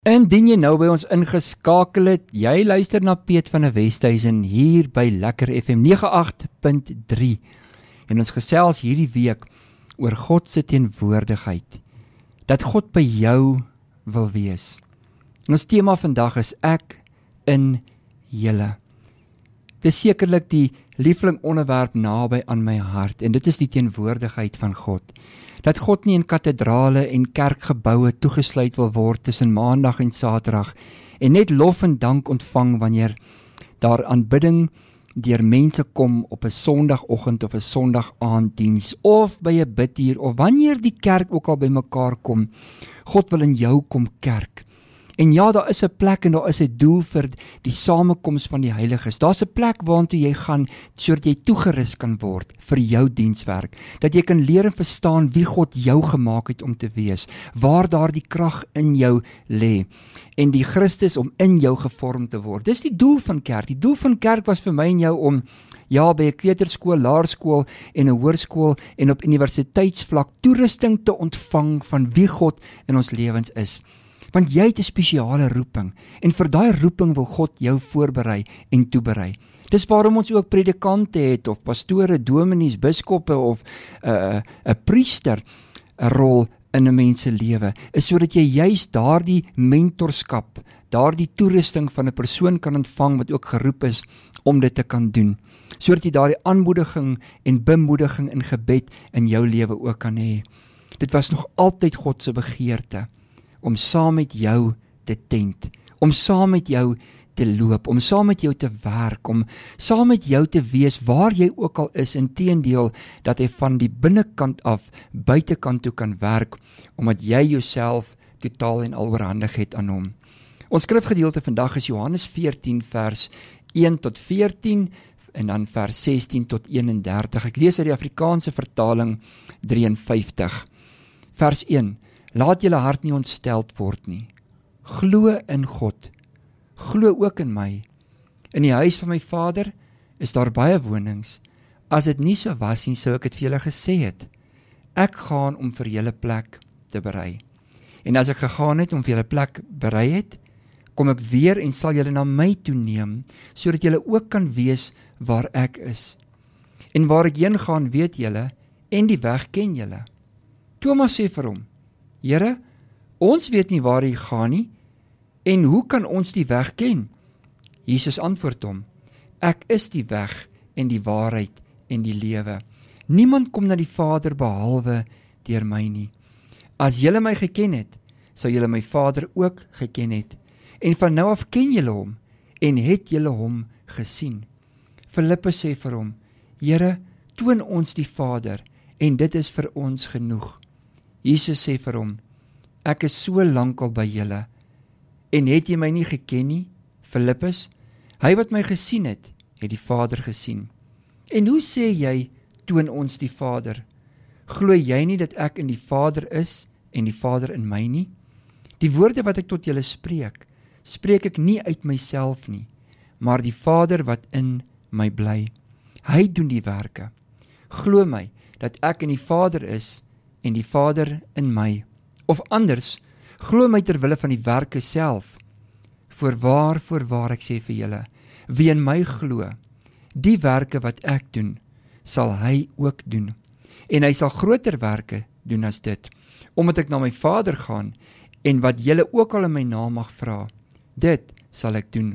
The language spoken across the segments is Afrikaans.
Indien jy nou by ons ingeskakel het, jy luister na Piet van der Westhuizen hier by Lekker FM 98.3 en ons gesels hierdie week oor God se teenwoordigheid, dat God by jou wil wees. En ons tema vandag is ek in julle. Dit is sekerlik die liefling onderwerp naby aan my hart en dit is die teenwoordigheid van God. Dat God nie in kathedrale en kerkgeboue toegesluit wil word tussen maandag en saterdag en net lof en dank ontvang wanneer daar aanbidding deur mense kom op 'n sondagoggend of 'n sondagaanddiens of by 'n bidtuur of wanneer die kerk ook al bymekaar kom. God wil in jou kom kerk. En ja, daar is 'n plek en daar is 'n doel vir die samekoms van die heiliges. Daar's 'n plek waartoe jy gaan sodat jy toegerus kan word vir jou dienswerk. Dat jy kan leer en verstaan wie God jou gemaak het om te wees, waar daar die krag in jou lê en die Christus om in jou gevorm te word. Dis die doel van kerk. Die doel van kerk was vir my en jou om by 'n kleuterskool, laerskool en 'n hoërskool en op universiteitsvlak toerusting te ontvang van wie God in ons lewens is. Want jy het 'n spesiale roeping en vir daai roeping wil God jou voorberei en toeberei. Dis waarom ons ook predikante het of pastore, dominees, biskoppe of 'n priester 'n rol in 'n mens se lewe, is sodat jy juist daardie mentorskap, daardie toerusting van 'n persoon kan ontvang wat ook geroep is om dit te kan doen. Sodat jy daardie aanmoediging en bemoediging in gebed in jou lewe ook kan hê. Dit was nog altyd God se begeerte om saam met jou te tent, om saam met jou te loop, om saam met jou te werk, om saam met jou te wees waar jy ook al is, inteendeel dat hy van die binnekant af buitekant toe kan werk, omdat jy jouself totaal en al oorhandig het aan hom. Ons skrifgedeelte vandag is Johannes 14 vers 1 tot 14 en dan vers 16 tot 31. Ek lees uit die Afrikaanse vertaling 53. Vers 1. Laat julle hart nie ontsteld word nie. Glo in God. Glo ook in my. In die huis van my Vader is daar baie wonings. As dit nie so was nie, sou ek dit vir julle gesê het. Ek gaan om vir julle plek te berei. En as ek gegaan het om vir julle plek berei het, kom ek weer en sal julle na my toe neem, sodat julle ook kan wees waar ek is. En waar ek heen gaan, weet julle, en die weg ken julle. Thomas sê vir hom, Here, ons weet nie waar hy gaan nie, en hoe kan ons die weg ken? Jesus antwoord hom, ek is die weg en die waarheid en die lewe. Niemand kom na die Vader behalwe deur my nie. As julle my geken het, sou julle my Vader ook geken het. En van nou af ken julle hom, en het julle hom gesien. Filippus sê vir hom, Here, toon ons die Vader, en dit is vir ons genoeg. Jesus sê vir hom, ek is so lank al by julle, en het jy my nie geken nie, Filippus? Hy wat my gesien het, het die Vader gesien. En hoe sê jy, toon ons die Vader? Glo jy nie dat ek in die Vader is, en die Vader in my nie? Die woorde wat ek tot julle spreek, spreek ek nie uit myself nie, maar die Vader wat in my bly. Hy doen die werke. Glo my, dat ek in die Vader is, en die Vader in my. Of anders, glo my ter wille van die werke self. Voorwaar ek sê vir julle, wie in my glo, die werke wat ek doen, sal hy ook doen. En hy sal groter werke doen as dit, omdat ek na my Vader gaan, en wat julle ook al in my naam mag vra, dit sal ek doen,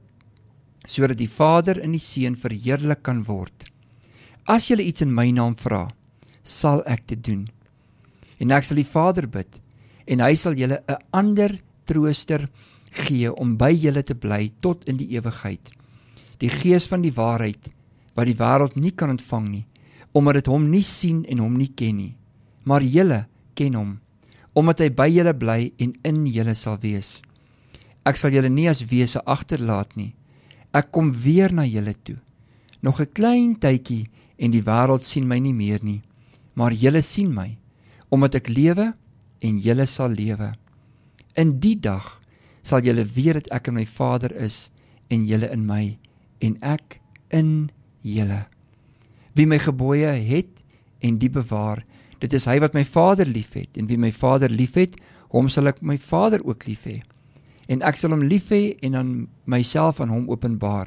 sodat die Vader en die Seun verheerlik kan word. As julle iets in my naam vra, sal ek dit doen. En ek sal die Vader bid, en hy sal julle 'n ander trooster gee om by julle te bly tot in die ewigheid. Die Gees van die waarheid, wat die wêreld nie kan ontvang nie, omdat dit hom nie sien en hom nie ken nie. Maar julle ken hom, omdat hy by julle bly en in julle sal wees. Ek sal julle nie as wese agterlaat nie. Ek kom weer na julle toe. Nog 'n klein tydjie en die wêreld sien my nie meer nie, maar julle sien my, omdat ek lewe en julle sal lewe. In die dag sal julle weet dat ek in my Vader is en julle in my, en ek in julle. Wie my gebooie het en die bewaar, dit is hy wat my Vader lief het, en wie my Vader lief het, hom sal ek my Vader ook lief hê. en ek sal hom lief hê en aan myself aan hom openbaar.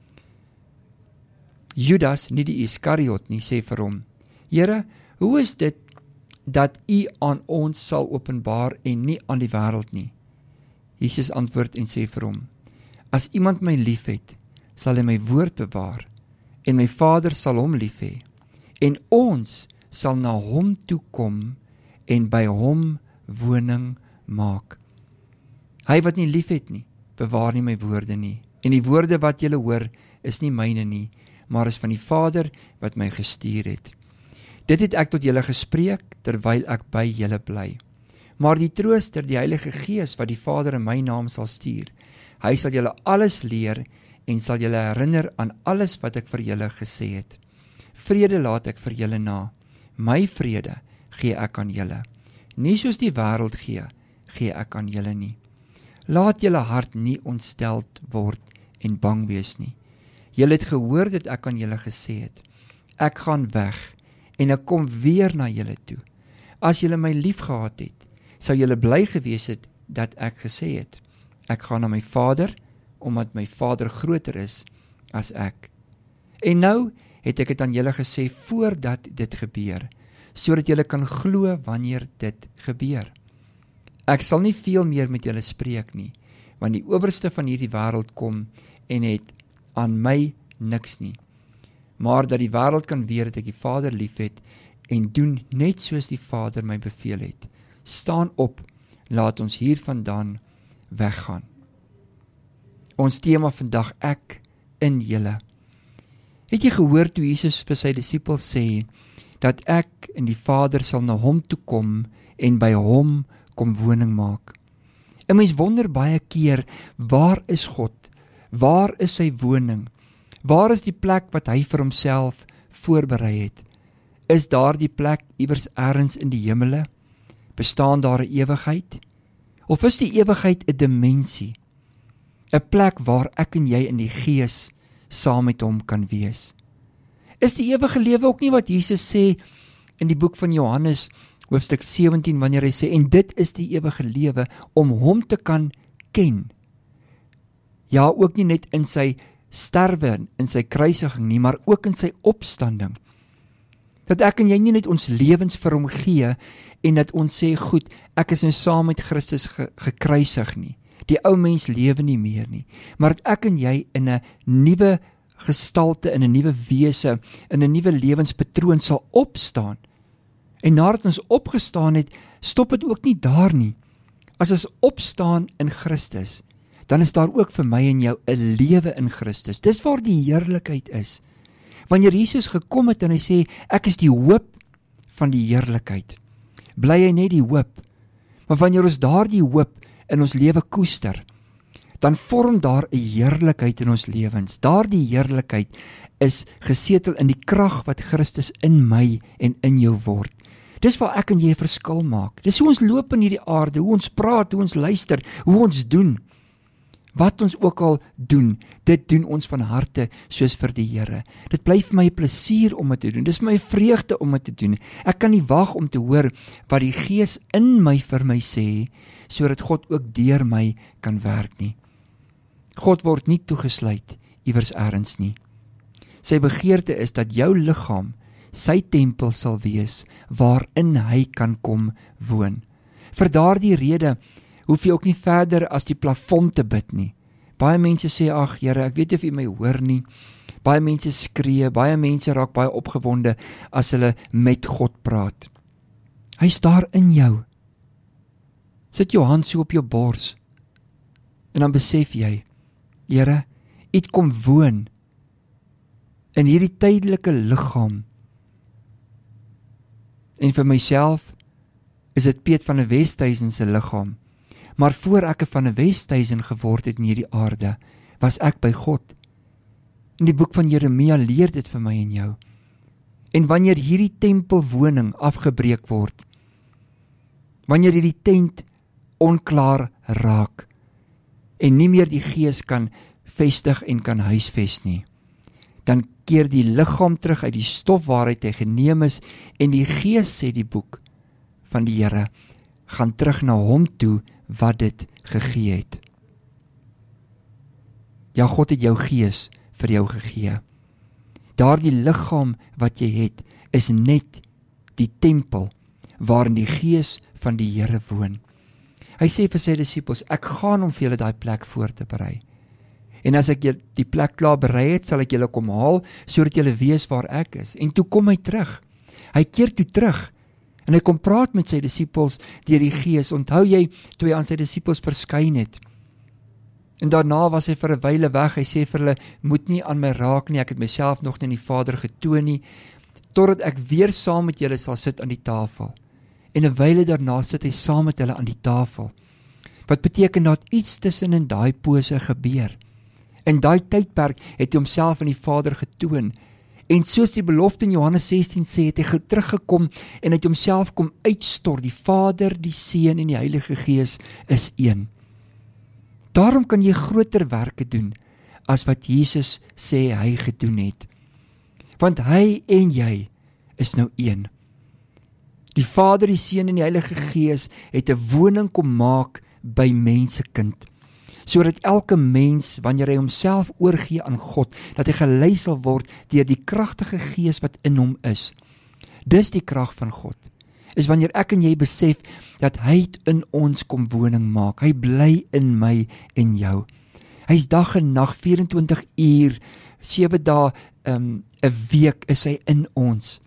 Judas, nie die Iskariot nie, sê vir hom, Here, hoe is dit dat U aan ons sal openbaar en nie aan die wêreld nie? Jesus antwoord en sê vir hom, as iemand my lief het, sal hy my woord bewaar, en my Vader sal hom lief hê, en ons sal na hom toe kom en by hom woning maak. Hy wat nie lief het nie, bewaar nie my woorde nie, en die woorde wat julle hoor, is nie myne nie, maar is van die Vader wat my gestuur het. Dit het ek tot julle gespreek, terwyl ek by julle bly. Maar die Trooster, die Heilige Gees, wat die Vader in my naam sal stuur, hy sal julle alles leer, en sal julle herinner aan alles wat ek vir julle gesê het. Vrede laat ek vir julle na, my vrede gee ek aan julle. Nie soos die wêreld gee ek aan julle nie. Laat julle hart nie ontsteld word en bang wees nie. Julle het gehoor dat ek aan julle gesê het, ek gaan weg, en ek kom weer na julle toe. As julle my lief gehad het, sou julle bly gewees het dat ek gesê het, ek gaan na my Vader, omdat my Vader groter is as ek. En nou het ek dit aan julle gesê voordat dit gebeur, sodat julle kan glo wanneer dit gebeur. Ek sal nie veel meer met julle spreek nie, want die owerste van hierdie wêreld kom en het aan my niks nie. Maar dat die wêreld kan weet dat ek die Vader lief het en doen net soos die Vader my beveel het. Staan op, laat ons hiervandaan weggaan. Ons tema vandag, ek in julle. Het jy gehoor toe Jesus vir sy disippels sê, dat ek en die Vader sal na hom toe kom en by hom kom woning maak? En mens wonder baie keer, waar is God? Waar is sy woning? Waar is die plek wat hy vir homself voorberei het? Is daar die plek iewers ergens in die hemele? Bestaan daar 'n ewigheid? Of is die ewigheid 'n dimensie? 'n plek waar ek en jy in die gees saam met hom kan wees? Is die ewige lewe ook nie wat Jesus sê in die boek van Johannes, hoofstuk 17, wanneer hy sê, en dit is die ewige lewe, om hom te kan ken? Ja, ook nie net in sy sterwe, in sy kruisiging nie, maar ook in sy opstanding. Dat ek en jy nie net ons lewens vir hom gee, en dat ons sê, goed, ek is nou saam met Christus gekruisig nie. Die ou mens lewe nie meer nie, maar dat ek en jy in 'n nuwe gestalte, in 'n nuwe wese, in 'n nuwe lewenspatroon sal opstaan. En nadat ons opgestaan het, stop dit ook nie daar nie. As ons opstaan in Christus, dan is daar ook vir my en jou 'n lewe in Christus. Dis waar die heerlikheid is. Wanneer Jesus gekom het en hy sê, ek is die hoop van die heerlikheid, bly hy net die hoop. Maar wanneer ons daardie hoop in ons lewe koester, dan vorm daar 'n heerlikheid in ons lewens. Daardie heerlikheid is gesetel in die krag wat Christus in my en in jou word. Dis waar ek en jy 'n verskil maak. Dis hoe ons loop in hierdie aarde, hoe ons praat, hoe ons luister, hoe ons doen. Wat ons ook al doen, dit doen ons van harte soos vir die Here. Dit bly vir my 'n plesier om dit te doen. Dis my vreugde om dit te doen. Ek kan nie wag om te hoor wat die Gees in my vir my sê, sodat God ook deur my kan werk nie. God word nie toegesluit iewers ergens nie. Sy begeerte is dat jou liggaam sy tempel sal wees, waarin hy kan kom woon. Vir daardie rede hoef jy ook nie verder as die plafon te bid nie. Baie mense sê, ag Here, ek weet nie of U my hoor nie. Baie mense skree, baie mense raak baie opgewonde as hulle met God praat. Hy's daar in jou. Sit jou hand so op jou bors, en dan besef jy, Here, U het kom woon in hierdie tydelike liggaam. En vir myself is dit Piet van 'n Westhuizen se liggaam. Maar voor ek van 'n Westhuizen geword het in hierdie aarde, was ek by God. In die boek van Jeremia leer dit vir my en jou. En wanneer hierdie tempelwoning afgebreek word, wanneer hierdie tent onklaar raak, en nie meer die Gees kan vestig en kan huisves nie, dan keer die liggaam terug uit die stof waaruit hy geneem is, en die Gees, sê die boek van die Here, gaan terug na hom toe wat dit gegee het. Ja, God het jou gees vir jou gegee. Daardie liggaam wat jy het, is net die tempel waarin die gees van die Here woon. Hy sê vir sy disippels, ek gaan om vir julle daai plek voor te berei. En as ek die plek klaar berei het, sal ek julle kom haal, sodat julle weet waar ek is. En toe kom hy terug. Hy keer toe terug, en hy kom praat met sy disippels deur die gees. Onthou jy, toe hy aan sy disippels verskyn het, en daarna was hy vir 'n wyle weg, hy sê vir hulle, moet nie aan my raak nie, ek het myself nog nie aan die Vader getoon nie, totdat ek weer saam met julle sal sit aan die tafel. En 'n wyle daarna sit hy saam met hulle aan die tafel. Wat beteken dat iets tussen in daai pose gebeur. In daai tydperk het hy homself aan die Vader getoon. En soos die belofte in Johannes 16 sê, het hy teruggekom en het homself kom uitstort. Die Vader, die Seun en die Heilige Gees is een. Daarom kan jy groter werke doen as wat Jesus sê hy gedoen het. Want hy en jy is nou een. Die Vader, die Seun en die Heilige Gees het 'n woning kom maak by mensekind, sodat elke mens, wanneer hy homself oorgee aan God, dat hy gelei sal word deur die kragtige Gees wat in hom is. Dis die krag van God, is wanneer ek en jy besef dat hy in ons kom woning maak. Hy bly in my en jou. Hy's dag en nag, 24 uur, 7 dae 'n week is hy in ons.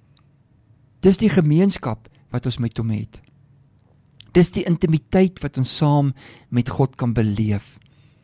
Dis die gemeenskap wat ons met hom het. Dis die intimiteit wat ons saam met God kan beleef.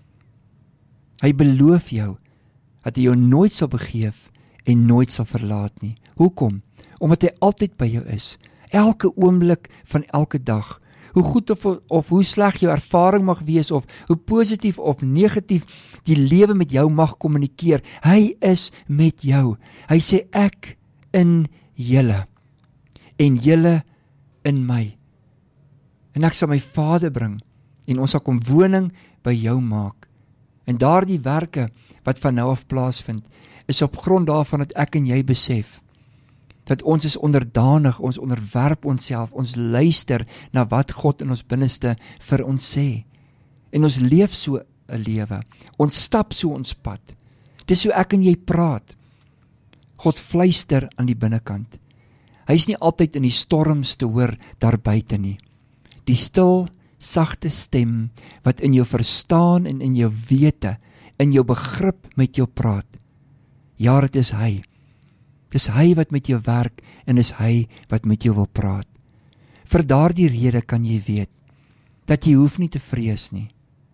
Hy beloof jou dat hy jou nooit sal begeef en nooit sal verlaat nie. Hoekom? Omdat hy altyd by jou is. Elke oomblik van elke dag. Hoe goed of hoe sleg jou ervaring mag wees, of hoe positief of negatief die lewe met jou mag kommunikeer, hy is met jou. Hy sê ek in julle en julle in my. En ek sal my Vader bring en ons sal kom woning by jou maak. En daardie werke wat van nou af plaasvind, is op grond daarvan dat ek en jy besef dat ons is onderdanig, ons onderwerp onsself, ons luister na wat God in ons binneste vir ons sê. En ons leef so 'n lewe. Ons stap so ons pad. Dis hoe ek en jy praat. God fluister aan die binnekant. Hy is nie altyd in die storms te hoor daar buite nie. Die stil, sagte stem wat in jou verstaan en in jou wete, in jou begrip met jou praat. Ja, dit is hy. Dis hy wat met jou werk en is hy wat met jou wil praat. Vir daardie rede kan jy weet dat jy hoef nie te vrees nie.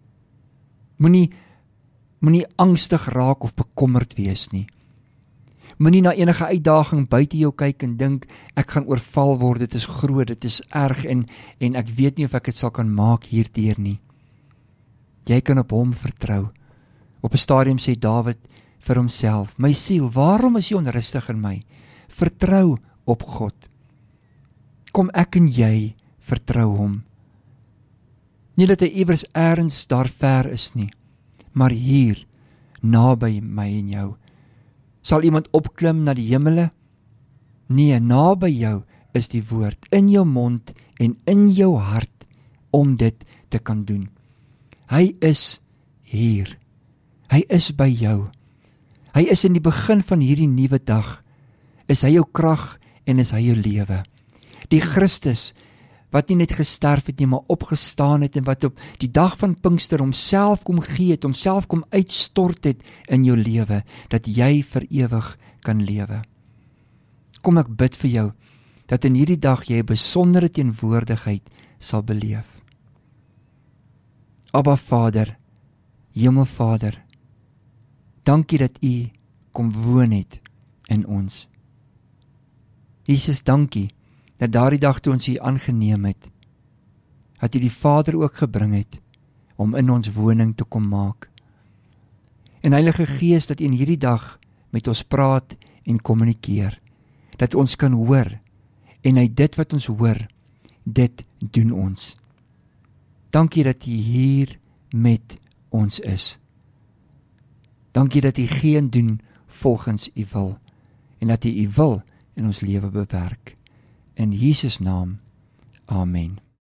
Moenie angstig raak of bekommerd wees nie. Moenie na enige uitdaging buite jou kyk en dink ek gaan oorval word, dit is groot, dit is erg en ek weet nie of ek dit sal kan maak hierdeur nie. Jy kan op hom vertrou. Op 'n stadium sê Dawid vir homself, my siel, waarom is jy onrustig in my? Vertrou op God. Kom ek en jy vertrou hom. Nie dat hy iewers elders daar ver is nie, maar hier, naby my en jou. Sal iemand opklim na die hemele? Nee, naby jou is die woord, in jou mond en in jou hart, om dit te kan doen. Hy is hier. Hy is by jou. Hy is in die begin van hierdie nuwe dag. Is hy jou krag en is hy jou lewe. Die Christus, wat nie net gesterf het nie, maar opgestaan het en wat op die dag van Pinkster homself kom gee het, homself kom uitstort het in jou lewe, dat jy vir ewig kan lewe. Kom ek bid vir jou, dat in hierdie dag jy 'n besondere teenwoordigheid sal beleef. Abba Vader, Hemelvader, dankie dat U kom woon het in ons. Jesus, dankie dat daardie dag toe ons U aangeneem het, dat U die Vader ook gebring het om in ons woning te kom maak. En Heilige Gees, dat U in hierdie dag met ons praat en kommunikeer, dat ons kan hoor en uit dit wat ons hoor, dit doen ons. Dankie dat U hier met ons is. Dankie dat U geen doen volgens U wil en dat U U wil in ons lewe bewerk. In Jesus naam, amen.